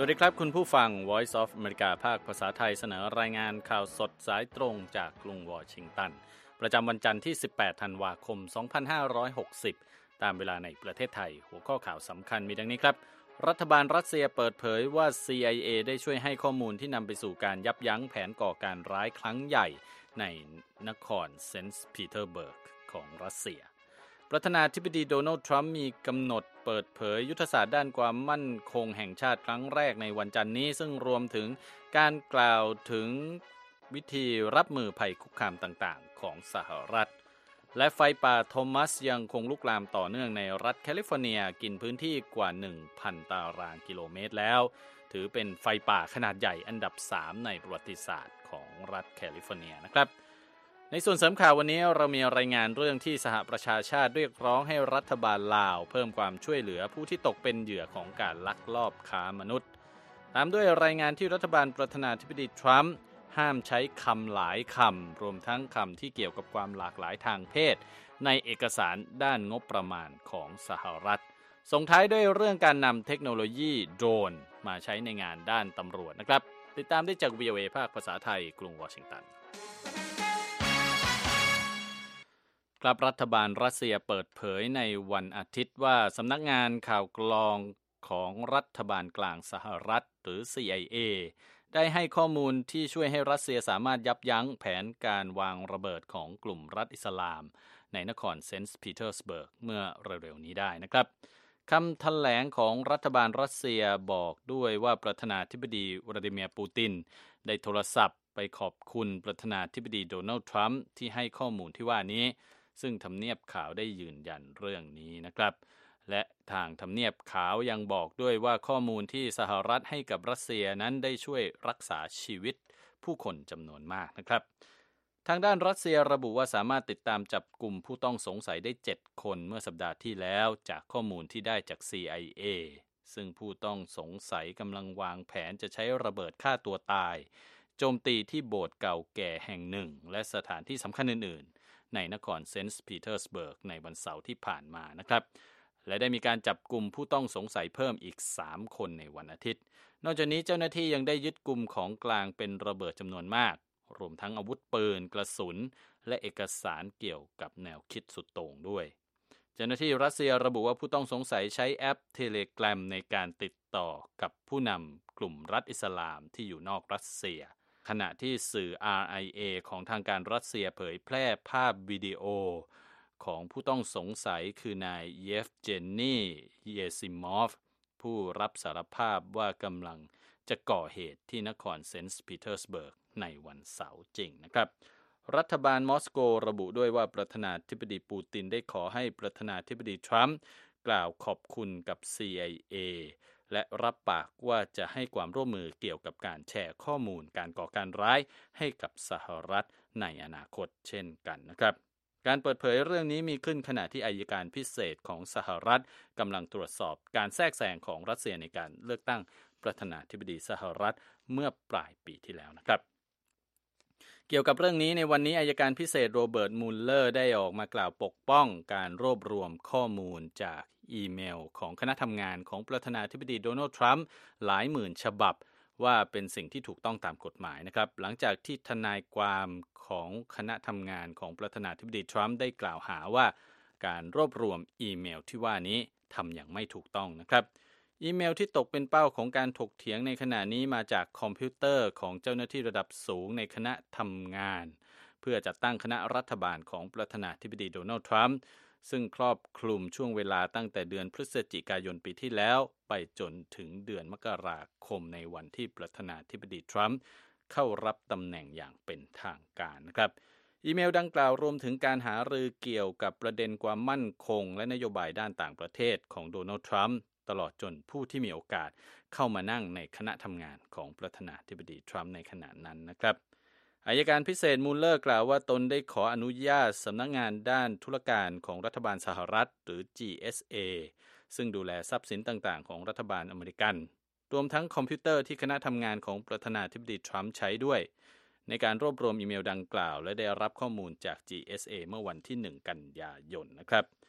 วัสดีครับคุณผู้ฟัง Voice of America ภาคภาษาไทยเสนอรายงานข่าวสดสายตรงจากกรุงวอชิงตันประจำวันจันทร์ที่18ธันวาคม2560ตามเวลาในประเทศไทยหัวข้อข่าวสำคัญมีดังนี้ครับรัฐบาลรัสเซียเปิดเผยว่า CIA ได้ช่วยให้ข้อมูลที่นำไปสู่การยับยั้งแผนก่อการร้ายครั้งใหญ่ในนครเซนต์ปีเตอร์เบิร์กของรัสเซียประธานาธิบดีโดนัลด์ทรัมป์มีกำหนดเปิดเผยยุทธศาสตร์ด้านความมั่นคงแห่งชาติครั้งแรกในวันจันทร์นี้ซึ่งรวมถึงการกล่าวถึงวิธีรับมือภัยคุกคามต่างๆของสหรัฐและไฟป่าโทมัสยังคงลุกลามต่อเนื่องในรัฐแคลิฟอร์เนียกินพื้นที่กว่า 1,000 ตารางกิโลเมตรแล้วถือเป็นไฟป่าขนาดใหญ่อันดับ 3 ในประวัติศาสตร์ของรัฐแคลิฟอร์เนียนะครับในส่วนเสริมข่าววันนี้เรามีรายงานเรื่องที่สหประชาชาติเรียกร้องให้รัฐบาลลาวเพิ่มความช่วยเหลือผู้ที่ตกเป็นเหยื่อของการลักลอบค้ามนุษย์ตามด้วยรายงานที่รัฐบาลประธานาธิบดีทรัมป์ห้ามใช้คำหลายคำรวมทั้งคำที่เกี่ยวกับความหลากหลายทางเพศในเอกสารด้านงบประมาณของสหรัฐส่งท้ายด้วยเรื่องการนำเทคโนโลยีโดรนมาใช้ในงานด้านตำรวจนะครับติดตามได้จาก VOA ภาคภาษาไทยกรุงวอชิงตันครับรัฐบาลรัสเซียเปิดเผยในวันอาทิตย์ว่าสำนักงานข่าวกรองของรัฐบาลกลางสหรัฐหรือ CIA ได้ให้ข้อมูลที่ช่วยให้รัสเซียสามารถยับยั้งแผนการวางระเบิดของกลุ่มรัฐอิสลามในนครเซนต์ปีเตอร์สเบิร์กเมื่อเร็วๆนี้ได้นะครับคำแถลงของรัฐบาลรัสเซียบอกด้วยว่าประธานาธิบดีวลาดิเมียร์ปูตินได้โทรศัพท์ไปขอบคุณประธานาธิบดีโดนัลด์ทรัมป์ที่ให้ข้อมูลที่ว่านี้ซึ่งทำเนียบขาวได้ยืนยันเรื่องนี้นะครับและทางทำเนียบขาวยังบอกด้วยว่าข้อมูลที่สหรัฐให้กับรัสเซียนั้นได้ช่วยรักษาชีวิตผู้คนจำนวนมากนะครับทางด้านรัสเซียระบุว่าสามารถติดตามจับกลุ่มผู้ต้องสงสัยได้7คนเมื่อสัปดาห์ที่แล้วจากข้อมูลที่ได้จาก CIA ซึ่งผู้ต้องสงสัยกำลังวางแผนจะใช้ระเบิดฆ่าตัวตายโจมตีที่โบสถ์เก่าแก่แห่งหนึ่งและสถานที่สำคัญอื่นๆในนครเซนต์ปีเตอร์สเบิร์กในวันเสาร์ที่ผ่านมานะครับและได้มีการจับกลุ่มผู้ต้องสงสัยเพิ่มอีก3คนในวันอาทิตย์นอกจากนี้เจ้าหน้าที่ยังได้ยึดกุมของกลางเป็นระเบิดจำนวนมากรวมทั้งอาวุธปืนกระสุนและเอกสารเกี่ยวกับแนวคิดสุดโต่งด้วยเจ้าหน้าที่รัสเซียระบุว่าผู้ต้องสงสัยใช้แอป Telegram ในการติดต่อกับผู้นำกลุ่มรัฐอิสลามที่อยู่นอกรัสเซียขณะที่สื่อ RIA ของทางการรัสเซียเผยแพร่ภาพวิดีโอของผู้ต้องสงสัยคือนายเยฟเจนีเยซิมอฟผู้รับสารภาพว่ากำลังจะก่อเหตุที่นครเซนต์ปีเตอร์สเบิร์กในวันเสาร์จริงนะครับรัฐบาลมอสโกระบุด้วยว่าประธานาธิบดีปูตินได้ขอให้ประธานาธิบดีทรัมป์กล่าวขอบคุณกับ CIA และรับปากว่าจะให้ความร่วมมือเกี่ยวกับการแชร์ข้อมูลการก่อการร้ายให้กับสหรัฐในอนาคตเช่นกันนะครับการเปิดเผยเรื่องนี้มีขึ้นขณะที่อัยการพิเศษของสหรัฐกำลังตรวจสอบการแทรกแซงของรัสเซียในการเลือกตั้งประธานาธิบดีสหรัฐเมื่อปลายปีที่แล้วนะครับเกี่ยวกับเรื่องนี้ในวันนี้อัยการพิเศษโรเบิร์ตมูลเลอร์ได้ออกมากล่าวปกป้องการรวบรวมข้อมูลจากอีเมลของคณะทำงานของประธานาธิบดีโดนัลด์ทรัมป์หลายหมื่นฉบับว่าเป็นสิ่งที่ถูกต้องตามกฎหมายนะครับหลังจากที่ทนายความของคณะทำงานของประธานาธิบดีทรัมป์ได้กล่าวหาว่าการรวบรวมอีเมลที่ว่านี้ทำอย่างไม่ถูกต้องนะครับอีเมลที่ตกเป็นเป้าของการถกเถียงในขณะนี้มาจากคอมพิวเตอร์ของเจ้าหน้าที่ระดับสูงในคณะทำงานเพื่อจัดตั้งคณะรัฐบาลของประธานาธิบดีโดนัลด์ทรัมป์ซึ่งครอบคลุมช่วงเวลาตั้งแต่เดือนพฤศจิกายนปีที่แล้วไปจนถึงเดือนมกราคมในวันที่ประธานาธิบดีทรัมป์เข้ารับตำแหน่งอย่างเป็นทางการนะครับอีเมลดังกล่าวรวมถึงการหารือเกี่ยวกับประเด็นความมั่นคงและนโยบายด้านต่างประเทศของโดนัลด์ทรัมป์ตลอดจนผู้ที่มีโอกาสเข้ามานั่งในคณะทำงานของประธานาธิบดีทรัมป์ในขณะนั้นนะครับอัยการพิเศษมูลเลอร์กล่าวว่าตนได้ขออนุญาตสำนักงานด้านธุรการของรัฐบาลสหรัฐหรือ GSA ซึ่งดูแลทรัพย์สินต่างๆของรัฐบาลอเมริกันรวมทั้งคอมพิวเตอร์ที่คณะทำงานของประธานาธิบดีทรัมป์ใช้ด้วยในการรวบรวมอีเมลดังกล่าวและได้รับข้อมูลจาก GSA เมื่อวันที่1 กันยายนนะครับ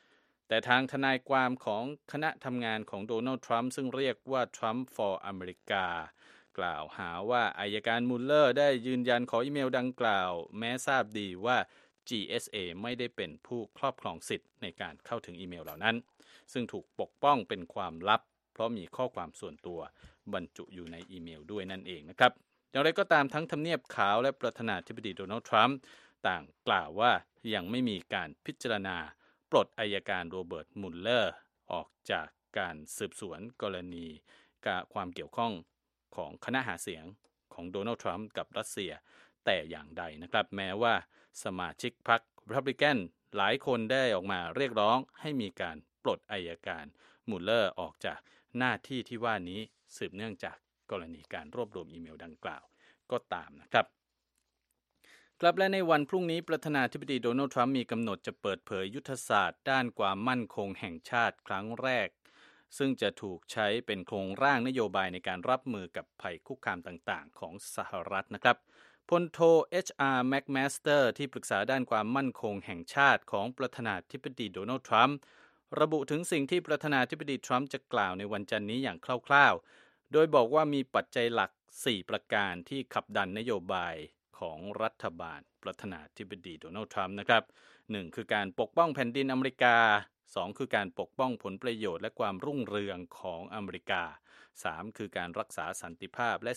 แต่ทางทนายความของคณะทำงานของโดนัลด์ทรัมป์ซึ่งเรียกว่า Trump for America กล่าวหาว่าอัยการมุลเลอร์ได้ยืนยันขออีเมลดังกล่าวแม้ทราบดีว่า GSA ไม่ได้เป็นผู้ครอบครองสิทธิ์ในการเข้าถึงอีเมลเหล่านั้นซึ่งถูกปกป้องเป็นความลับเพราะมีข้อความส่วนตัวบรรจุอยู่ในอีเมลด้วยนั่นเองนะครับอย่างไรก็ตามทั้งทำเนียบขาวและประธานาธิบดีโดนัลด์ทรัมป์ต่างกล่าวว่ายังไม่มีการพิจารณาปลดอัยการโรเบิร์ตมุลเลอร์ออกจากการสืบสวนกรณีความเกี่ยวข้องของคณะหาเสียงของโดนัลด์ทรัมป์กับรัสเซียแต่อย่างใดนะครับแม้ว่าสมาชิกพรรครีพับลิกันหลายคนได้ออกมาเรียกร้องให้มีการปลดอัยการมุลเลอร์ออกจากหน้าที่ที่ว่านี้สืบเนื่องจากกรณีการรวบรวมอีเมลดังกล่าวก็ตามนะครับครับและในวันพรุ่งนี้ประธานาธิบดีโดนัลด์ทรัมป์มีกำหนดจะเปิดเผยยุทธศาสตร์ด้านความมั่นคงแห่งชาติครั้งแรกซึ่งจะถูกใช้เป็นโครงร่างนโยบายในการรับมือกับภัยคุกคามต่างๆของสหรัฐนะครับพลโท H.R. McMaster ที่ปรึกษาด้านความมั่นคงแห่งชาติของประธานาธิบดีโดนัลด์ทรัมป์ระบุถึงสิ่งที่ประธานาธิบดีทรัมป์จะกล่าวในวันจันทร์นี้อย่างคร่าวๆโดยบอกว่ามีปัจจัยหลัก4ประการที่ขับดันนโยบายของรัฐบาลประธานาธิบดีโดนัลด์ทรัมป์นะครับ1คือการปกป้องแผ่นดินอเมริกา2คือการปกป้องผลประโยชน์และความรุ่งเรืองของอเมริกา3คือการรักษาสันติภาพและ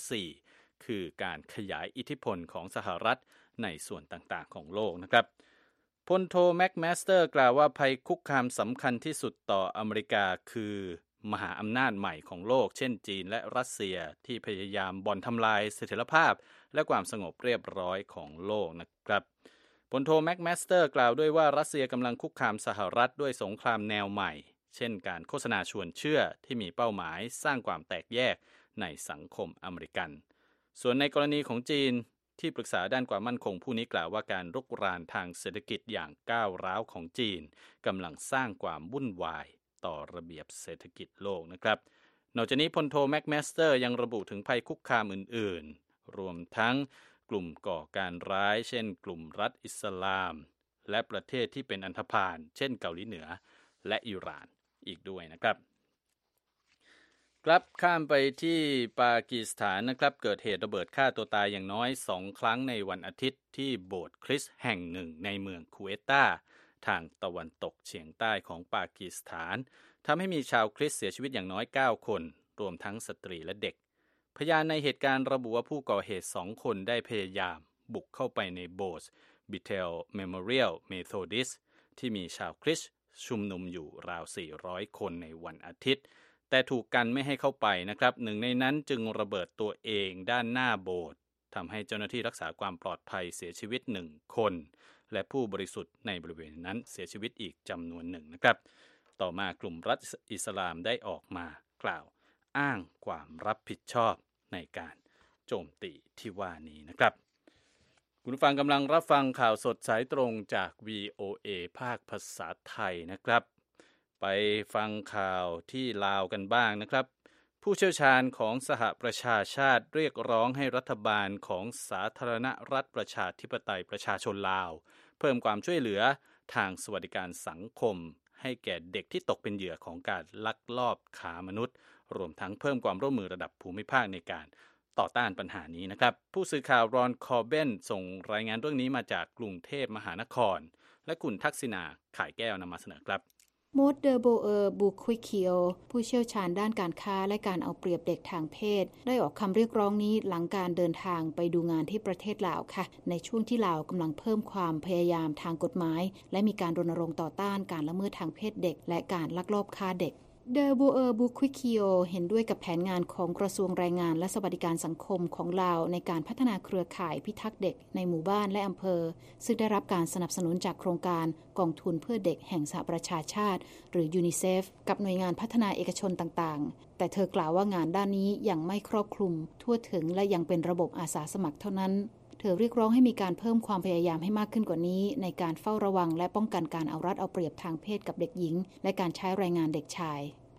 4คือการขยายอิทธิพลของสหรัฐในส่วนต่างๆของโลกนะครับพลโทแม็กแมสเตอร์กล่าวว่าภัยคุกคามสำคัญที่สุดต่ออเมริกาคือมหาอำนาจใหม่ของโลกเช่นจีนและรัสเซียที่พยายามบ่อนทำลายเสถียรภาพและความสงบเรียบร้อยของโลกนะครับพลโทแม็กแมสเตอร์กล่าวด้วยว่ารัสเซียกำลังคุกคามสหรัฐด้วยสงครามแนวใหม่เช่นการโฆษณาชวนเชื่อที่มีเป้าหมายสร้างความแตกแยกในสังคมอเมริกันส่วนในกรณีของจีนที่ปรึกษาด้านความมั่นคงผู้นี้กล่าวว่าการรุกรานทางเศรษฐกิจอย่างก้าวร้าวของจีนกำลังสร้างความวุ่นวายต่อระเบียบเศรษฐกิจโลกนะครับนอกจากนี้พลโทแม็กแมสเตอร์ยังระบุถึงภัยคุกคามอื่นๆรวมทั้งกลุ่มก่อการร้ายเช่นกลุ่มรัฐอิสลามและประเทศที่เป็นอันธพาลเช่นเกาหลีเหนือและอิหร่านอีกด้วยนะครับครับข้ามไปที่ปากีสถานนะครับเกิดเหตุระเบิดฆ่าตัวตายอย่างน้อย2ครั้งในวันอาทิตย์ที่โบสถ์คริสต์แห่งหนึ่งในเมืองคูเวตาทางตะวันตกเฉียงใต้ของปากีสถานทำให้มีชาวคริสต์เสียชีวิตอย่างน้อย9คนรวมทั้งสตรีและเด็กพยานในเหตุการณ์ระบุว่าผู้ก่อเหตุ2คนได้พยายามบุกเข้าไปในโบสถ์บิเทลเมโมเรียลเมโธดิสที่มีชาวคริสต์ชุมนุมอยู่ราว400คนในวันอาทิตย์แต่ถูกกันไม่ให้เข้าไปนะครับหนึ่งในนั้นจึงระเบิดตัวเองด้านหน้าโบสถ์ทำให้เจ้าหน้าที่รักษาความปลอดภัยเสียชีวิต1คนและผู้บริสุทธิ์ในบริเวณนั้นเสียชีวิตอีกจำนวนหนึ่งนะครับต่อมากลุ่มรัฐอิสลามได้ออกมากล่าวอ้างความรับผิดชอบในการโจมตีที่ว่านี้นะครับคุณผู้ฟังกำลังรับฟังข่าวสดสายตรงจาก VOA ภาคภาษาไทยนะครับไปฟังข่าวที่ลาวกันบ้างนะครับผู้เชี่ยวชาญของสหประชาชาติเรียกร้องให้รัฐบาลของสาธารณรัฐประชาธิปไตยประชาชนลาวเพิ่มความช่วยเหลือทางสวัสดิการสังคมให้แก่เด็กที่ตกเป็นเหยื่อของการลักลอบค้ามนุษย์รวมทั้งเพิ่มความร่วมมือระดับภูมิภาคในการต่อต้านปัญหานี้นะครับผู้สื่อข่าวรอนคอร์เบนส่งรายงานเรื่องนี้มาจากกรุงเทพมหานครและคุณทักษิณาข่ายแก้วนำมาเสนอครับโมดเดอโบเออร์บูควิคิโอผู้เชี่ยวชาญด้านการค้าและการเอาเปรียบเด็กทางเพศได้ออกคำเรียกร้องนี้หลังการเดินทางไปดูงานที่ประเทศลาวค่ะในช่วงที่ลาวกำลังเพิ่มความพยายามทางกฎหมายและมีการรณรงค์ต่อต้านการละเมิดทางเพศเด็กและการลักลอบค้าเด็กเดอโบเออร์บูควิคิโอเห็นด้วยกับแผนงานของกระทรวงแรงงานและสวัสดิการสังคมของลาวในการพัฒนาเครือข่ายพิทักษ์เด็กในหมู่บ้านและอำเภอซึ่งได้รับการสนับสนุนจากโครงการกองทุนเพื่อเด็กแห่งสหประชาชาติหรือยูนิเซฟกับหน่วยงานพัฒนาเอกชนต่างๆแต่เธอกล่าวว่างานด้านนี้ยังไม่ครอบคลุมทั่วถึงและยังเป็นระบบอาสาสมัครเท่านั้นเธอเรียกร้องให้มีการเพิ่มความพยายามให้มากขึ้นกว่านี้ในการเฝ้าระวังและป้องกันการเอารัดเอาเปรียบทางเพศกับเด็กหญิงและการใช้แรงงานเด็กชาย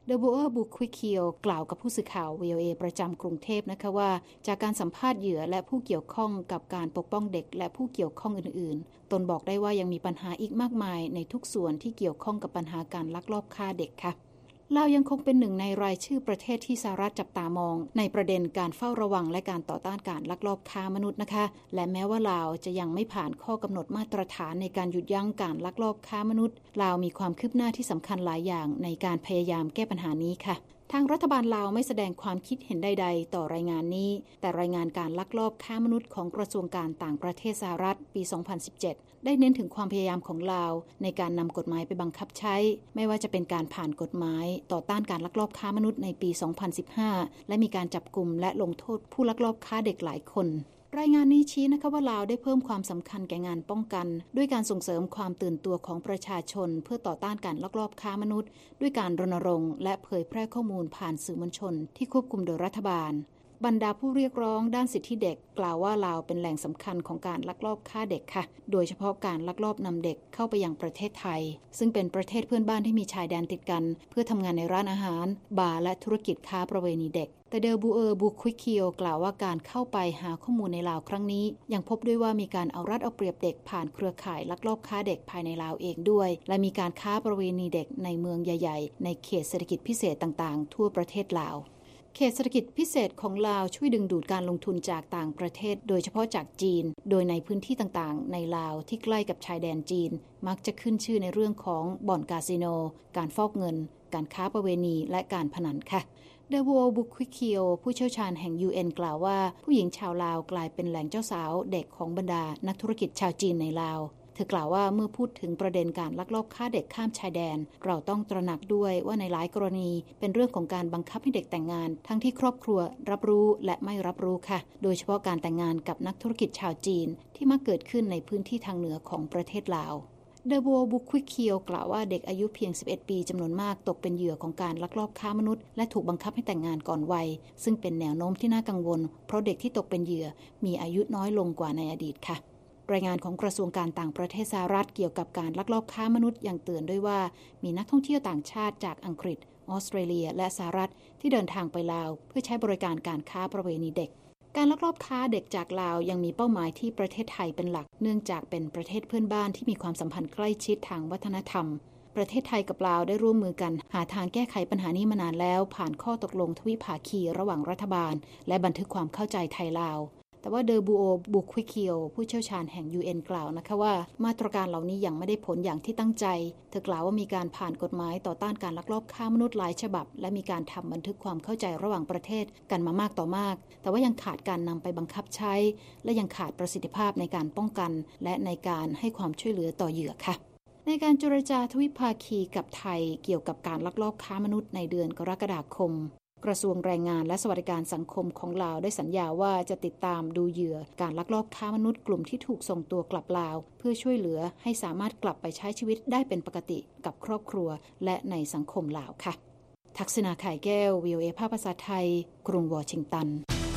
เดโบเออร์บุควิเคียวกล่าวกับผู้สื่อข่าว VOA ประจำกรุงเทพนะคะว่าจากการสัมภาษณ์เหยื่อและผู้เกี่ยวข้องกับการปกป้องเด็กและผู้เกี่ยวข้องอื่นๆตนบอกได้ว่ายังมีปัญหาอีกมากมายในทุกส่วนที่เกี่ยวข้องกับปัญหาการลักลอบฆ่าเด็กค่ะลาวยังคงเป็นหนึ่งในรายชื่อประเทศที่สหรัฐจับตามองในประเด็นการเฝ้าระวังและการต่อต้านการลักลอบค้ามนุษย์นะคะและแม้ว่าลาวจะยังไม่ผ่านข้อกำหนดมาตรฐานในการหยุดยั้งการลักลอบค้ามนุษย์ลาวมีความคืบหน้าที่สำคัญหลายอย่างในการพยายามแก้ปัญหานี้ค่ะทางรัฐบาลลาวไม่แสดงความคิดเห็นใดๆต่อรายงานนี้แต่รายงานการลักลอบค้ามนุษย์ของกระทรวงการต่างประเทศสหรัฐปี 2017 ได้เน้นถึงความพยายามของลาวในการนำกฎหมายไปบังคับใช้ไม่ว่าจะเป็นการผ่านกฎหมายต่อต้านการลักลอบค้ามนุษย์ในปี 2015 และมีการจับกุมและลงโทษผู้ลักลอบค้าเด็กหลายคนรายงานนี้ชี้นะคะว่าลาวได้เพิ่มความสำคัญแก่งานป้องกันด้วยการส่งเสริมความตื่นตัวของประชาชนเพื่อต่อต้านการลักลอบค้ามนุษย์ด้วยการรณรงค์และเผยแพร่ข้อมูลผ่านสื่อมวลชนที่ควบคุมโดยรัฐบาลบรรดาผู้เรียกร้องด้านสิทธิเด็กกล่าวว่าลาวเป็นแหล่งสำคัญของการลักลอบฆ่าเด็กค่ะโดยเฉพาะการลักลอบนำเด็กเข้าไปยังประเทศไทยซึ่งเป็นประเทศเพื่อนบ้านที่มีชายแดนติดกันเพื่อทำงานในร้านอาหารบาร์และธุรกิจค้าประเวณีเด็กแต่เดอบูเออร์บุควิเคียวกล่าวว่าการเข้าไปหาข้อมูลในลาวครั้งนี้ยังพบด้วยว่ามีการเอารัดเอาเปรียบเด็กผ่านเครือข่ายลักลอบค้าเด็กภายในลาวเองด้วยและมีการค้าประเวณีเด็กในเมืองใหญ่ๆในเขตเศรษฐกิจพิเศษต่างๆทั่วประเทศลาวเขตเศรษฐกิจพิเศษของลาวช่วยดึงดูดการลงทุนจากต่างประเทศโดยเฉพาะจากจีนโดยในพื้นที่ต่างๆในลาวที่ใกล้กับชายแดนจีนมักจะขึ้นชื่อในเรื่องของบ่อนคาสิโนการฟอกเงินการค้าประเวณีและการพนันค่ะเดโวบุควิเคียวผู้เชี่ยวชาญแห่ง UN กล่าวว่าผู้หญิงชาวลาวกลายเป็นแหล่งเจ้าสาวเด็กของบรรดานักธุรกิจชาวจีนในลาวเธอกล่าวว่าเมื่อพูดถึงประเด็นการลักลอบฆ่าเด็กข้ามชายแดนเราต้องตระหนักด้วยว่าในหลายกรณีเป็นเรื่องของการบังคับให้เด็กแต่งงานทั้งที่ครอบครัวรับรู้และไม่รับรู้ค่ะโดยเฉพาะการแต่งงานกับนักธุรกิจชาวจีนที่มักเกิดขึ้นในพื้นที่ทางเหนือของประเทศลาวเดโบบุควิเคียวกล่าวว่าเด็กอายุเพียง11ปีจำนวนมากตกเป็นเหยื่อของการลักลอบค้ามนุษย์และถูกบังคับให้แต่งงานก่อนวัยซึ่งเป็นแนวโน้มที่น่ากังวลเพราะเด็กที่ตกเป็นเหยื่อมีอายุน้อยลงกว่าในอดีตค่ะรายงานของกระทรวงการต่างประเทศสหรัฐเกี่ยวกับการลักลอบค้ามนุษย์ยังเตือนด้วยว่ามีนักท่องเที่ยวต่างชาติจากอังกฤษออสเตรเลียและสหรัฐที่เดินทางไปลาวเพื่อใช้บริการการค้าประเวณีเด็กการลักลอบค้าเด็กจากลาวยังมีเป้าหมายที่ประเทศไทยเป็นหลักเนื่องจากเป็นประเทศเพื่อนบ้านที่มีความสัมพันธ์ใกล้ชิดทางวัฒนธรรมประเทศไทยกับลาวได้ร่วมมือกันหาทางแก้ไขปัญหานี้มานานแล้วผ่านข้อตกลงทวิภาคีระหว่างรัฐบาลและบันทึกความเข้าใจไทยลาวแต่ว่าเดอบูโอบุควิเคียวผู้เชี่ยวชาญแห่ง UN กล่าวนะคะว่ามาตรการเหล่านี้ยังไม่ได้ผลอย่างที่ตั้งใจเธอกล่าวว่ามีการผ่านกฎหมายต่อต้านการลักลอบค้ามนุษย์หลายฉบับและมีการทำบันทึกความเข้าใจระหว่างประเทศกันมามากต่อมากแต่ว่ายังขาดการนำไปบังคับใช้และยังขาดประสิทธิภาพในการป้องกันและในการให้ความช่วยเหลือต่อเหยื่อค่ะในการเจรจาทวิภาคีกับไทยเกี่ยวกับการลักลอบค้ามนุษย์ในเดือนกรกฎาคมกระทรวงแรงงานและสวัสดิการสังคมของลาวได้สัญญาว่าจะติดตามดูเหยื่อการลักลอบค้ามนุษย์กลุ่มที่ถูกส่งตัวกลับลาวเพื่อช่วยเหลือให้สามารถกลับไปใช้ชีวิตได้เป็นปกติกับครอบครัวและในสังคมลาวค่ะทักษณา ข่ายแก้ว VOA ภาษาไทยกรุงวอชิงตัน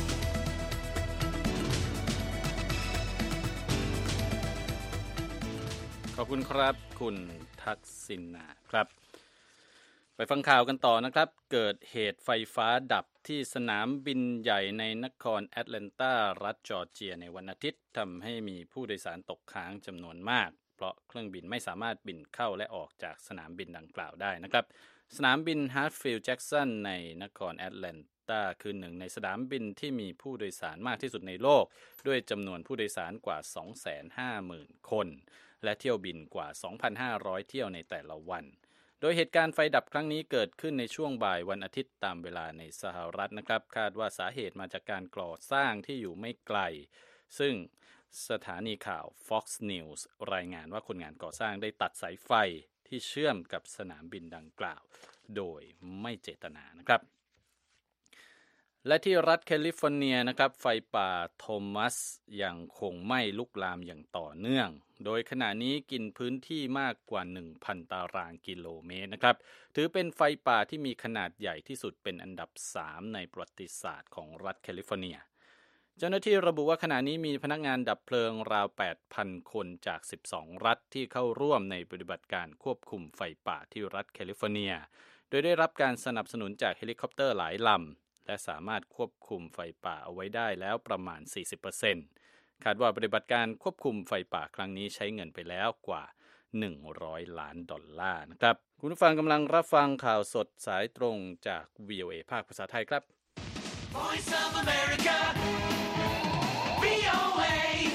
ขอบคุณครับคุณทักษิณครับไปฟังข่าวกันต่อนะครับเกิดเหตุไฟฟ้าดับที่สนามบินใหญ่ในนครแอตแลนตารัฐจอร์เจียในวันอาทิตย์ทำให้มีผู้โดยสารตกค้างจำนวนมากเพราะเครื่องบินไม่สามารถบินเข้าและออกจากสนามบินดังกล่าวได้นะครับสนามบินฮาร์ทฟิลด์แจ็กสันในนครแอตแลนตาคือหนึ่งในสนามบินที่มีผู้โดยสารมากที่สุดในโลกด้วยจำนวนผู้โดยสารกว่า 250,000 คนและเที่ยวบินกว่า 2,500 เที่ยวในแต่ละวันโดยเหตุการณ์ไฟดับครั้งนี้เกิดขึ้นในช่วงบ่ายวันอาทิตย์ตามเวลาในสหรัฐนะครับคาดว่าสาเหตุมาจากการก่อสร้างที่อยู่ไม่ไกลซึ่งสถานีข่าว Fox News รายงานว่าคนงานก่อสร้างได้ตัดสายไฟที่เชื่อมกับสนามบินดังกล่าวโดยไม่เจตนานะครับและที่รัฐแคลิฟอร์เนียนะครับไฟป่าโทมัสยังคงไหม้ลุกลามอย่างต่อเนื่องโดยขณะนี้กินพื้นที่มากกว่า 1,000 ตารางกิโลเมตรนะครับถือเป็นไฟป่าที่มีขนาดใหญ่ที่สุดเป็นอันดับ 3 ในประวัติศาสตร์ของรัฐแคลิฟอร์เนียเจ้าหน้าที่ระบุว่าขณะนี้มีพนักงานดับเพลิงราว 8,000 คนจาก 12 รัฐที่เข้าร่วมในปฏิบัติการควบคุมไฟป่าที่รัฐแคลิฟอร์เนียโดยได้รับการสนับสนุนจากเฮลิคอปเตอร์หลายลำและสามารถควบคุมไฟป่าเอาไว้ได้แล้วประมาณ 40%คาดว่าปฏิบัติการควบคุมไฟป่าครั้งนี้ใช้เงินไปแล้วกว่า$100 ล้านนะครับคุณผู้ฟังกำลังรับฟังข่าวสดสายตรงจาก VOA ภาคภาษาไทยครับ Voice of America VOA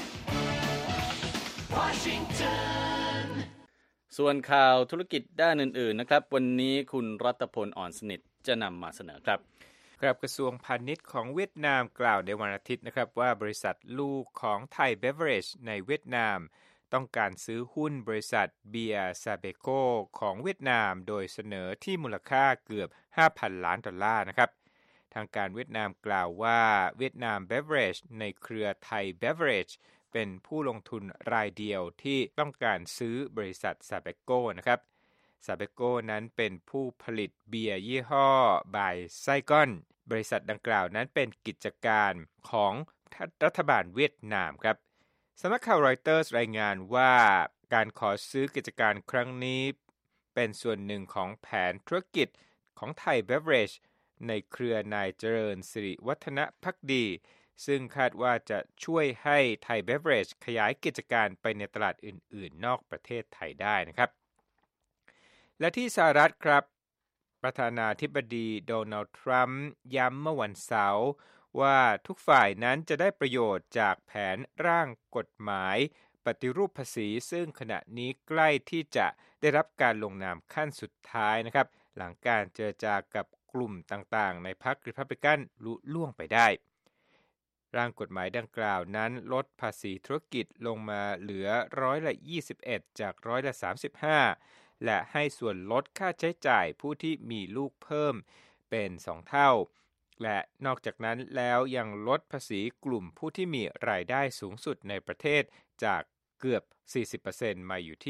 Washington ส่วนข่าวธุรกิจด้านอื่นๆนะครับวันนี้คุณรัตพลอ่อนสนิทจะนำมาเสนอครับกระทรวงพาณิชย์ของเวียดนามกล่าวในวันอาทิตย์นะครับว่าบริษัทลูกของไทยเบเวอเรจในเวียดนามต้องการซื้อหุ้นบริษัทเบียร์ซาเบโกของเวียดนามโดยเสนอที่มูลค่าเกือบ $5,000 ล้านนะครับทางการเวียดนามกล่าวว่าเวียดนามเบเวอเรจในเครือไทยเบเวอเรจเป็นผู้ลงทุนรายเดียวที่ต้องการซื้อบริษัทซาเบโกนะครับซาเบโกนั้นเป็นผู้ผลิตเบียร์ยี่ห้อบายไซกอนบริษัทดังกล่าวนั้นเป็นกิจการของรัฐบาลเวียดนามครับสำนักข่าวรอยเตอร์สรายงานว่าการขอซื้อกิจการครั้งนี้เป็นส่วนหนึ่งของแผนธุรกิจของไทยเบเวอเรจในเครือนายเจริญสิริวัฒนภักดีซึ่งคาดว่าจะช่วยให้ไทยเบเวอเรจขยายกิจการไปในตลาดอื่นๆนอกประเทศไทยได้นะครับและที่สหรัฐครับประธานาธิบดีโดนัลด์ทรัมป์ย้ำเมื่อวันเสาร์ว่าทุกฝ่ายนั้นจะได้ประโยชน์จากแผนร่างกฎหมายปฏิรูปภาษีซึ่งขณะนี้ใกล้ที่จะได้รับการลงนามขั้นสุดท้ายนะครับหลังการเจรจากับกลุ่มต่างๆในพรรครีพับลิกันลุล่วงไปได้ร่างกฎหมายดังกล่าวนั้นลดภาษีธุรกิจลงมาเหลือ21%จาก35%และให้ส่วนลดค่าใช้จ่ายผู้ที่มีลูกเพิ่มเป็น2เท่าและนอกจากนั้นแล้วยังลดภาษีกลุ่มผู้ที่มีรายได้สูงสุดในประเทศจากเกือบ 40% มาอยู่ที่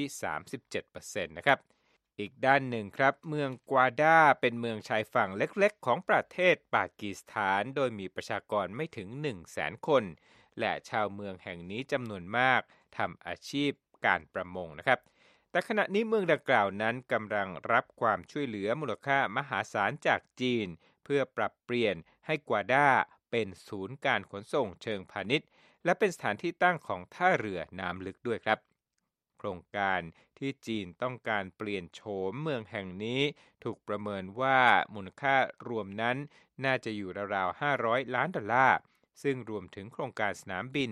37% นะครับอีกด้านหนึ่งครับเมืองกวาดาเป็นเมืองชายฝั่งเล็กๆของประเทศปากีสถานโดยมีประชากรไม่ถึง 100,000 คนและชาวเมืองแห่งนี้จำนวนมากทำอาชีพการประมงนะครับแต่ขณะนี้เมืองดังกล่าวนั้นกำลังรับความช่วยเหลือมูลค่ามหาศาลจากจีนเพื่อปรับเปลี่ยนให้กวาดาเป็นศูนย์การขนส่งเชิงพาณิชย์และเป็นสถานที่ตั้งของท่าเรือน้ำลึกด้วยครับโครงการที่จีนต้องการเปลี่ยนโฉมเมืองแห่งนี้ถูกประเมินว่ามูลค่ารวมนั้นน่าจะอยู่ราวๆ$500 ล้านซึ่งรวมถึงโครงการสนามบิน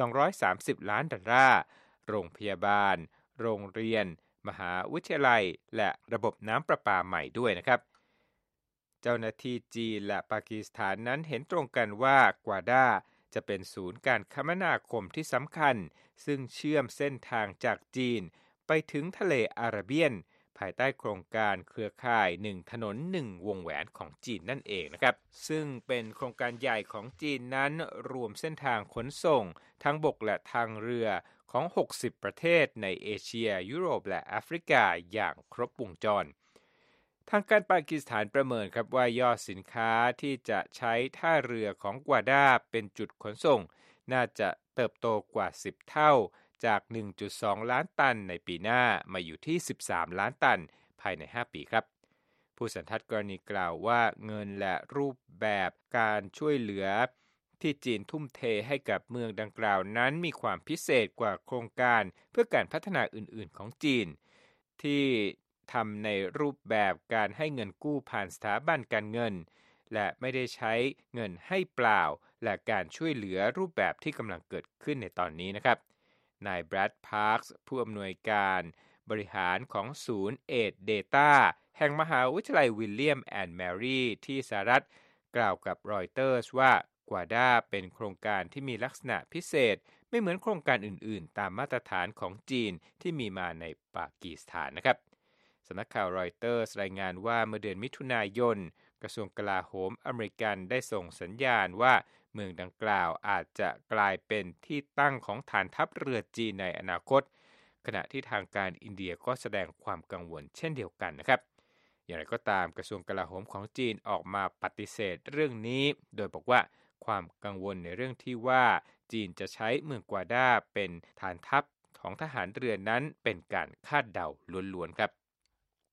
$230 ล้านโรงพยาบาลโรงเรียนมหาวิทยาลัยและระบบน้ำประปาใหม่ด้วยนะครับเจ้าหน้าที่จีนและปากีสถานนั้นเห็นตรงกันว่ากวาดาจะเป็นศูนย์การคมนาคมที่สำคัญซึ่งเชื่อมเส้นทางจากจีนไปถึงทะเลอาระเบียนภายใต้โครงการเครือข่าย1ถนน1วงแหวนของจีนนั่นเองนะครับซึ่งเป็นโครงการใหญ่ของจีนนั้นรวมเส้นทางขนส่งทั้งบกและทางเรือของ60ประเทศในเอเชียยุโรปและแอฟริกาอย่างครบวงจรทางการปากีสถานประเมินครับว่ายอดสินค้าที่จะใช้ท่าเรือของกวาดาเป็นจุดขนส่งน่าจะเติบโตกว่า10เท่าจาก 1.2 ล้านตันในปีหน้ามาอยู่ที่13ล้านตันภายใน5ปีครับผู้สันทัดกรณีกล่าวว่าเงินและรูปแบบการช่วยเหลือที่จีนทุ่มเทให้กับเมืองดังกล่าวนั้นมีความพิเศษกว่าโครงการเพื่อการพัฒนาอื่นๆของจีนที่ทำในรูปแบบการให้เงินกู้ผ่านสถาบันการเงินและไม่ได้ใช้เงินให้เปล่าและการช่วยเหลือรูปแบบที่กำลังเกิดขึ้นในตอนนี้นะครับนายแบรดพาร์คส์ผู้อำนวยการบริหารของศูนย์เอดเดต้าแห่งมหาวิทยาลัยวิลเลียมแอนด์แมรี่ที่สหรัฐกล่าวกับรอยเตอร์สว่ากวาดาเป็นโครงการที่มีลักษณะพิเศษไม่เหมือนโครงการอื่นๆตามมาตรฐานของจีนที่มีมาในปากีสถานนะครับสำนักข่าวรอยเตอร์รายงานว่าเมื่อเดือนมิถุนายนกระทรวงกลาโหมอเมริกันได้ส่งสัญญาณว่าเมืองดังกล่าวอาจจะกลายเป็นที่ตั้งของฐานทัพเรือจีนในอนาคตขณะที่ทางการอินเดียก็แสดงความกังวลเช่นเดียวกันนะครับอย่างไรก็ตามกระทรวงกลาโหมของจีนออกมาปฏิเสธเรื่องนี้โดยบอกว่าความกังวลในเรื่องที่ว่าจีนจะใช้เมืองกวาดาเป็นฐานทัพของทหารเรือนั้นเป็นการคาดเดาล้วนๆครับ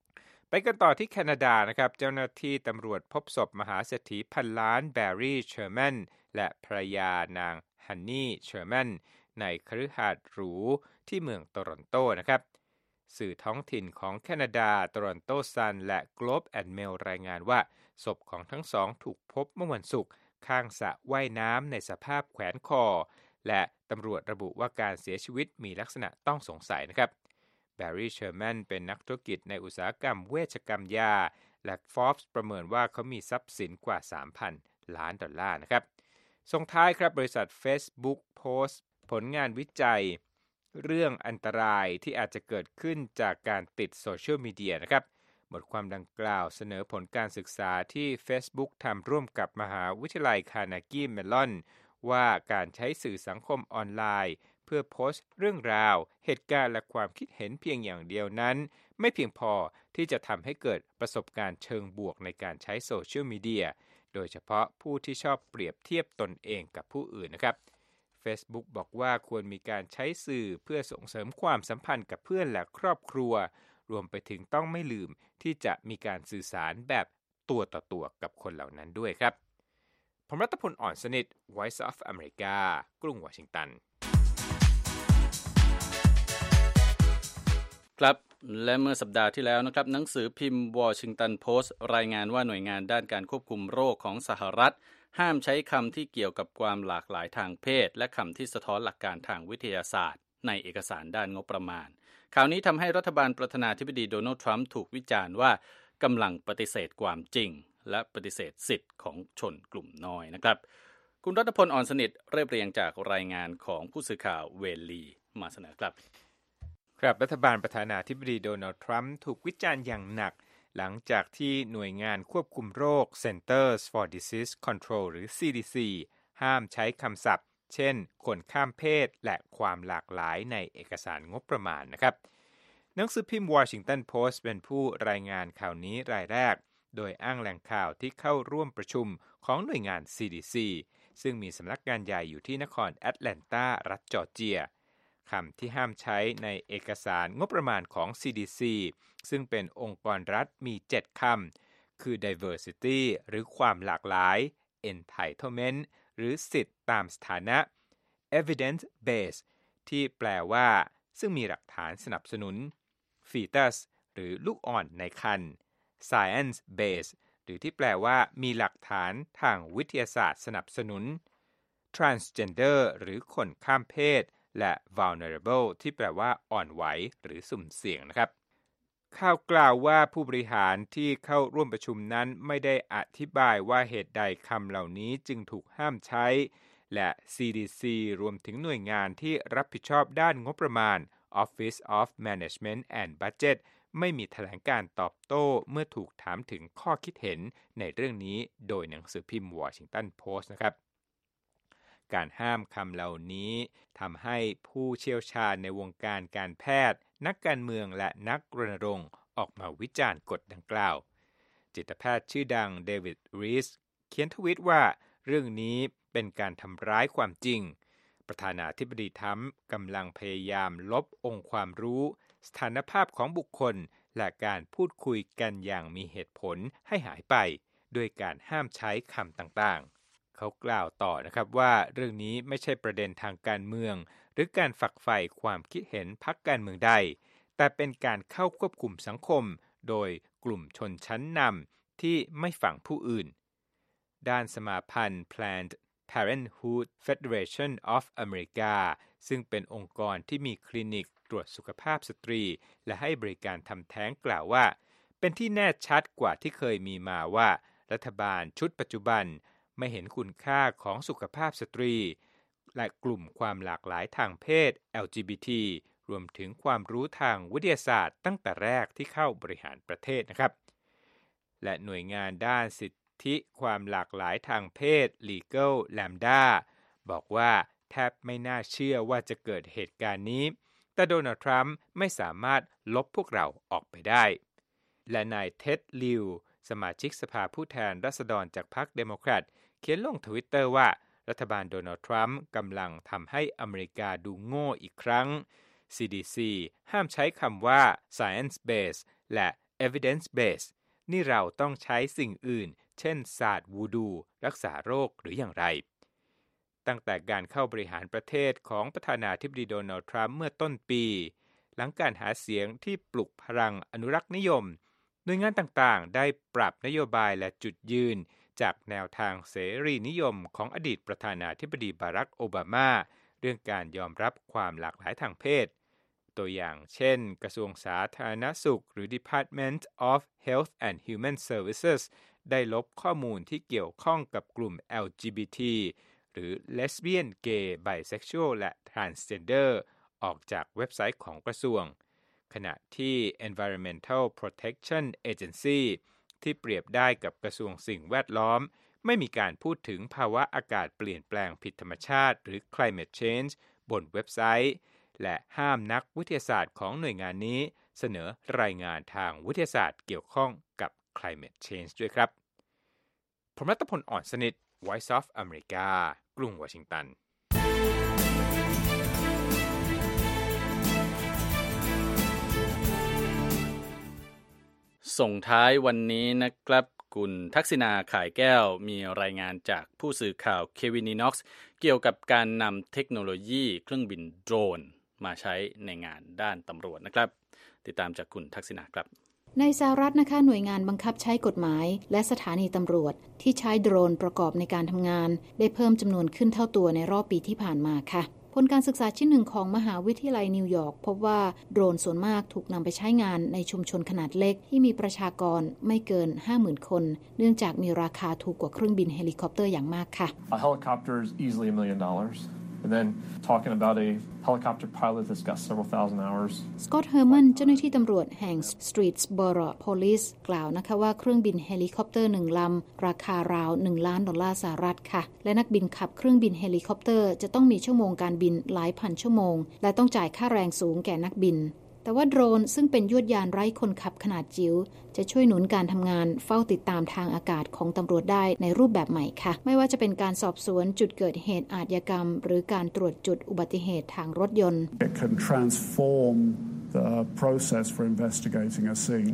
ไปกันต่อที่แคนาดานะครับเจ้าหน้าที่ตำรวจพบศพมหาเศรษฐีพันล้านแบร์รี่เชอร์แมนและภรรยานางฮันนี่เชอร์แมนในคฤหาสน์หรูที่เมืองโตรอนโตนะครับสื่อท้องถิ่นของแคนาดาโตรอนโตซันและ Globe and Mail รายงานว่าศพของทั้งสองถูกพบเมื่อวันศุกร์ข้างสระว่ายน้ำในสภาพแขวนคอและตำรวจระบุว่าการเสียชีวิตมีลักษณะต้องสงสัยนะครับแบร์รี่เชอร์แมนเป็นนักธุรกิจในอุตสาหกรรมเวชกรรมยาและ Forbes ประเมินว่าเขามีทรัพย์สินกว่า $3,000 ล้านนะครับส่งท้ายครับบริษัท Facebook โพสต์ผลงานวิจัยเรื่องอันตรายที่อาจจะเกิดขึ้นจากการติดโซเชียลมีเดียนะครับบทความดังกล่าวเสนอผลการศึกษาที่ Facebook ทำร่วมกับมหาวิทยาลัยคาร์เนกีเมลลอนว่าการใช้สื่อสังคมออนไลน์เพื่อโพสต์เรื่องราวเหตุการณ์และความคิดเห็นเพียงอย่างเดียวนั้นไม่เพียงพอที่จะทำให้เกิดประสบการณ์เชิงบวกในการใช้โซเชียลมีเดียโดยเฉพาะผู้ที่ชอบเปรียบเทียบตนเองกับผู้อื่นนะครับ Facebook บอกว่าควรมีการใช้สื่อเพื่อส่งเสริมความสัมพันธ์กับเพื่อนและครอบครัวรวมไปถึงต้องไม่ลืมที่จะมีการสื่อสารแบบตัวต่อตัวกับคนเหล่านั้นด้วยครับผมรัตพล อ่อนสนิท Voice of America กรุงวอชิงตันครับและเมื่อสัปดาห์ที่แล้วนะครับหนังสือพิมพ์ Washington Post รายงานว่าหน่วยงานด้านการควบคุมโรคของสหรัฐห้ามใช้คำที่เกี่ยวกับความหลากหลายทางเพศและคำที่สะท้อนหลักการทางวิทยาศาสตร์ในเอกสารด้านงบประมาณข่าวนี้ทำให้รัฐบาลประธานาธิบดีโดนัลด์ทรัมป์ถูกวิจารณ์ว่ากำลังปฏิเสธความจริงและปฏิเสธสิทธิ์ของชนกลุ่มน้อยนะครับคุณรัตพล อ่อนสนิทเรียบเรียงจากรายงานของผู้สื่อข่าวเวลลีมาเสนอครับครับรัฐบาลประธานาธิบดีโดนัลด์ทรัมป์ถูกวิจารณ์อย่างหนักหลังจากที่หน่วยงานควบคุมโรค Centers for Disease Control หรือ CDC ห้ามใช้คำศัพท์เช่นคนข้ามเพศและความหลากหลายในเอกสารงบประมาณนะครับหนังสือพิมพ์ Washington Post เป็นผู้รายงานข่าวนี้รายแรกโดยอ้างแหล่งข่าวที่เข้าร่วมประชุมของหน่วยงาน CDC ซึ่งมีสำนักงานใหญ่อยู่ที่นครแอตแลนตารัฐจอร์เจียคำที่ห้ามใช้ในเอกสารงบประมาณของ CDC ซึ่งเป็นองค์กรรัฐมี 7 คำคือ diversity หรือความหลากหลาย entitlement หรือสิทธิ์ตามสถานะ evidence based ที่แปลว่าซึ่งมีหลักฐานสนับสนุน fetus หรือลูกอ่อนในครรภ์ science based หรือที่แปลว่ามีหลักฐานทางวิทยาศาสตร์สนับสนุน transgender หรือคนข้ามเพศและ vulnerable ที่แปลว่าอ่อนไหวหรือสุ่มเสี่ยงนะครับข่าวกล่าวว่าผู้บริหารที่เข้าร่วมประชุมนั้นไม่ได้อธิบายว่าเหตุใดคำเหล่านี้จึงถูกห้ามใช้และ CDC รวมถึงหน่วยงานที่รับผิดชอบด้านงบประมาณ Office of Management and Budget ไม่มีแถลงการตอบโต้เมื่อถูกถามถึงข้อคิดเห็นในเรื่องนี้โดยหนังสือพิมพ์ Washington Post นะครับการห้ามคำเหล่านี้ทำให้ผู้เชี่ยวชาญในวงการการแพทย์นักการเมืองและนักรณรงค์ออกมาวิจารณ์กฎดังกล่าวจิตแพทย์ชื่อดังเดวิดรีสเขียนทวีตว่าเรื่องนี้เป็นการทำร้ายความจริงประธานาธิบดีทรัมป์กำลังพยายามลบองค์ความรู้สถานภาพของบุคคลและการพูดคุยกันอย่างมีเหตุผลให้หายไปด้วยการห้ามใช้คำต่างๆเขากล่าวต่อนะครับว่าเรื่องนี้ไม่ใช่ประเด็นทางการเมืองหรือการฝักใฝ่ความคิดเห็นพรรคการเมืองใดแต่เป็นการเข้าควบคุมสังคมโดยกลุ่มชนชั้นนำที่ไม่ฟังผู้อื่นด้านสมาพันธ์ Planned Parenthood Federation of America ซึ่งเป็นองค์กรที่มีคลินิกตรวจสุขภาพสตรีและให้บริการทำแท้งกล่าวว่าเป็นที่แน่ชัดกว่าที่เคยมีมาว่ารัฐบาลชุดปัจจุบันไม่เห็นคุณค่าของสุขภาพสตรีและกลุ่มความหลากหลายทางเพศ LGBT รวมถึงความรู้ทางวิทยาศาสตร์ตั้งแต่แรกที่เข้าบริหารประเทศนะครับและหน่วยงานด้านสิทธิความหลากหลายทางเพศ Legal Lambda บอกว่าแทบไม่น่าเชื่อว่าจะเกิดเหตุการณ์นี้แต่โดนัลด์ทรัมป์ไม่สามารถลบพวกเราออกไปได้และนายเท็ดลิวสมาชิกสภาผู้แทนราษฎรจากพรรคเดโมแครตเขียนลง Twitter ว่ารัฐบาลโดนัลด์ทรัมป์กำลังทำให้อเมริกาดูโง่อีกครั้ง CDC ห้ามใช้คำว่า science based และ evidence based นี่เราต้องใช้สิ่งอื่นเช่นศาสตร์วูดูรักษาโรคหรืออย่างไรตั้งแต่การเข้าบริหารประเทศของประธานาธิบดีโดนัลด์ทรัมป์เมื่อต้นปีหลังการหาเสียงที่ปลุกพลังอนุรักษ์นิยมหน่วยงานต่างๆได้ปรับนโยบายและจุดยืนจากแนวทางเสรีนิยมของอดีตประธานาธิบดีบารักโอบามาเรื่องการยอมรับความหลากหลายทางเพศตัวอย่างเช่นกระทรวงสาธารณสุขหรือ Department of Health and Human Services ได้ลบข้อมูลที่เกี่ยวข้องกับกลุ่ม LGBT หรือ Lesbian Gay Bisexual และ Transgender ออกจากเว็บไซต์ของกระทรวงขณะที่ Environmental Protection Agency ที่เปรียบได้กับกระทรวงสิ่งแวดล้อมไม่มีการพูดถึงภาวะอากาศเปลี่ยนแปลงผิดธรรมชาติหรือ Climate Change บนเว็บไซต์และห้ามนักวิทยาศาสตร์ของหน่วยงานนี้เสนอรายงานทางวิทยาศาสตร์เกี่ยวข้องกับ Climate Change ด้วยครับผมรัตพล อ่อนสนิท Voice of America กรุงวอชิงตันส่งท้ายวันนี้นะครับคุณทักษิณาข่ายแก้วมีรายงานจากผู้สื่อข่าวเควิน นีน็อกซ์เกี่ยวกับการนำเทคโนโลยีเครื่องบินโดรนมาใช้ในงานด้านตำรวจนะครับติดตามจากคุณทักษิณาครับในสหรัฐนะคะหน่วยงานบังคับใช้กฎหมายและสถานีตำรวจที่ใช้โดรนประกอบในการทำงานได้เพิ่มจำนวนขึ้นเท่าตัวในรอบปีที่ผ่านมาค่ะผลการศึกษาชิ้นหนึ่งของมหาวิทยาลัยนิวยอร์กพบว่าโดรนส่วนมากถูกนำไปใช้งานในชุมชนขนาดเล็กที่มีประชากรไม่เกิน 50,000 คนเนื่องจากมีราคาถูกกว่าเครื่องบินเฮลิคอปเตอร์อย่างมากค่ะ A helicopter is easily $1 million. And then talking about a helicopter pilot that's got several thousand hours. Scott Herman เจ้าหน้าที่ตำรวจแห่ง Streetsboro Police กล่าวนะคะว่าเครื่องบินเฮลิคอปเตอร์1ลำราคาราว$1 ล้านค่ะและนักบินขับเครื่องบินเฮลิคอปเตอร์จะต้องมีชั่วโมงการบินหลายพันชั่วโมงและต้องจ่ายค่าแรงสูงแก่นักบินแต่ว่าโดรนซึ่งเป็นยวดยานไร้คนขับขนาดจิ๋วจะช่วยหนุนการทำงานเฝ้าติดตามทางอากาศของตำรวจได้ในรูปแบบใหม่ค่ะไม่ว่าจะเป็นการสอบสวนจุดเกิดเหตุอาชญากรรมหรือการตรวจจุดอุบัติเหตุทางรถยนต์ It can transform the process for investigating a scene.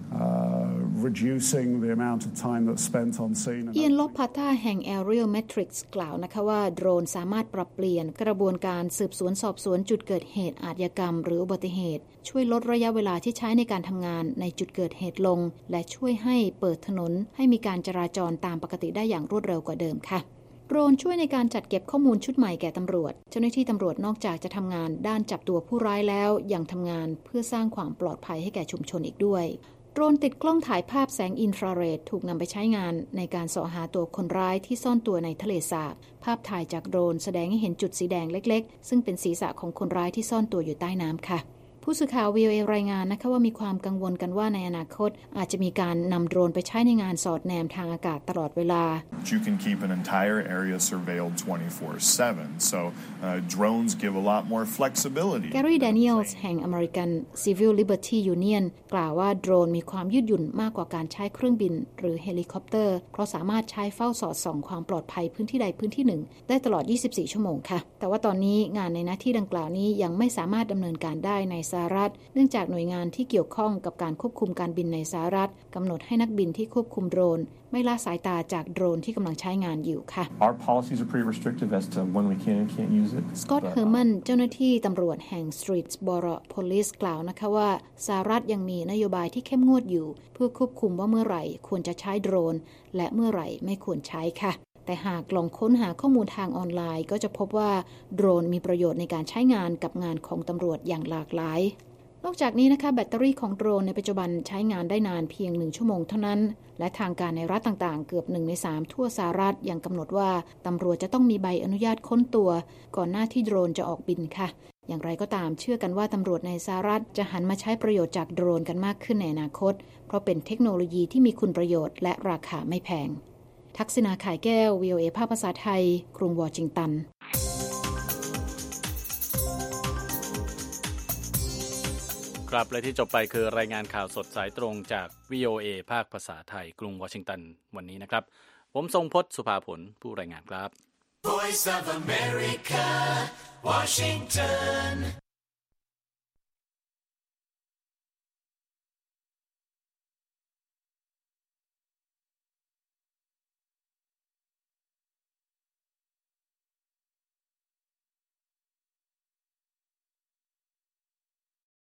Reducing the amount of time that's spent on scene. เอียน ลอพาธาแห่ง Aerial Metrics กล่าวนะคะว่าโดรนสามารถปรับเปลี่ยนกระบวนการสืบสวนสอบสวนจุดเกิดเหตุอาชญากรรมหรืออุบัติเหตุช่วยลดระยะเวลาที่ใช้ในการทำงานในจุดเกิดเหตุลงและช่วยให้เปิดถนนให้มีการจราจรตามปกติได้อย่างรวดเร็วกว่าเดิมค่ะโดรนช่วยในการจัดเก็บข้อมูลชุดใหม่แก่ตำรวจเจ้าหน้าที่ตำรวจนอกจากจะทำงานด้านจับตัวผู้ร้ายแล้วยังทำงานเพื่อสร้างความปลอดภัยให้แก่ชุมชนอีกด้วยโดรนติดกล้องถ่ายภาพแสงอินฟราเรดถูกนำไปใช้งานในการเสาะหาตัวคนร้ายที่ซ่อนตัวในทะเลสาบภาพถ่ายจากโดรนแสดงให้เห็นจุดสีแดงเล็กๆซึ่งเป็นศีรษะของคนร้ายที่ซ่อนตัวอยู่ใต้น้ำค่ะผู้สื่อข่าว VOA รายงานนะคะว่ามีความกังวลกันว่าในอนาคตอาจจะมีการนำโดรนไปใช้ในงานสอดแนมทางอากาศตลอดเวลา You can keep an entire area surveilled 24/7 so drones give a lot more flexibility Gary Daniels แห่ง American Civil Liberty Union กล่าวว่าโดรนมีความยืดหยุ่นมากกว่าการใช้เครื่องบินหรือเฮลิคอปเตอร์เพราะสามารถใช้เฝ้าสอดส่องความปลอดภัยพื้นที่ใดพื้นที่หนึ่งได้ตลอด24ชั่วโมงค่ะแต่ว่าตอนนี้งานในหน้าที่ดังกล่าวนี้ยังไม่สามารถดำเนินการได้ในสหรัฐเนื่องจากหน่วยงานที่เกี่ยวข้องกับการควบคุมการบินในสหรัฐกำหนดให้นักบินที่ควบคุมโดรนไม่ละสายตาจากโดรนที่กำลังใช้งานอยู่ค่ะ Our policies are pretty restrictive as to when we can and can't use it. Scott Herman เจ้าหน้าที่ตำรวจแห่ง Streetsboro Police กล่าวนะคะว่าสหรัฐยังมีนโยบายที่เข้มงวดอยู่เพื่อควบคุมว่าเมื่อไหร่ควรจะใช้โดรนและเมื่อไหร่ไม่ควรใช้ค่ะแต่หากลองค้นหาข้อมูลทางออนไลน์ก็จะพบว่าโดรนมีประโยชน์ในการใช้งานกับงานของตำรวจอย่างหลากหลายนอกจากนี้นะคะแบตเตอรี่ของโดรนในปัจจุบันใช้งานได้นานเพียง1ชั่วโมงเท่านั้นและทางการในรัฐต่างๆเกือบ1ใน3ทั่วสหรัฐยังกำหนดว่าตำรวจจะต้องมีใบอนุญาตค้นตัวก่อนหน้าที่โดรนจะออกบินค่ะอย่างไรก็ตามเชื่อกันว่าตำรวจในสหรัฐจะหันมาใช้ประโยชน์จากโดรนกันมากขึ้นในอนาคตเพราะเป็นเทคโนโลยีที่มีคุณประโยชน์และราคาไม่แพงทักษิณาข่ายแก้ว VOA ภาคภาษาไทยกรุงวอชิงตันครับและที่จบไปคือรายงานข่าวสดสายตรงจาก VOA ภาคภาษาไทยกรุงวอชิงตันวันนี้นะครับผมทรงพจน์สุภาผลผู้รายงานครับ Voice of America Washington